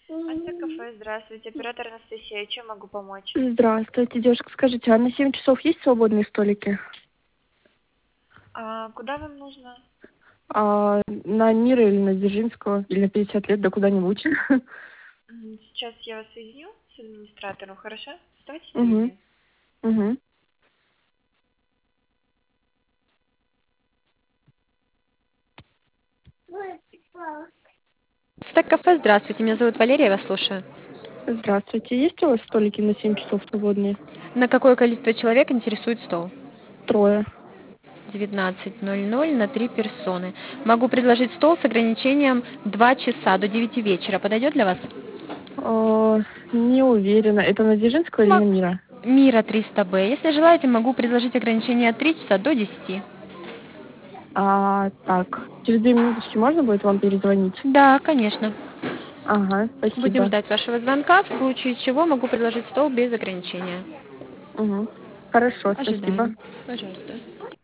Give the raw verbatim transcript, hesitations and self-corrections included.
Ася кафе, здравствуйте, оператор Анастасия, чем могу помочь? Здравствуйте, девушка, скажите, а на семь часов есть свободные столики? А куда вам нужно? А, на Мира или на Дзержинского, или на пятьдесят лет, да куда-нибудь. М, Сейчас я вас соединю с администратором, хорошо? Оставайтесь на Угу, линии. угу. Так, кафе, здравствуйте, меня зовут Валерия, я вас слушаю. Здравствуйте, есть у вас столики на семь часов свободные? На какое количество человек интересует стол? Трое. девятнадцать ноль ноль на три персоны. Могу предложить стол с ограничением два часа до девяти вечера. Подойдет для вас? А, не уверена. Это на Дзержинского или Ма- на Мира? Мира триста бэ. Если желаете, могу предложить ограничение от три часа до десяти. А, так, через две минуточки можно будет вам перезвонить? Да, конечно. Ага, Будем спасибо. ждать вашего звонка, в случае чего могу предложить стол без ограничения. Угу. Хорошо, спасибо. Ожидаем. Пожалуйста.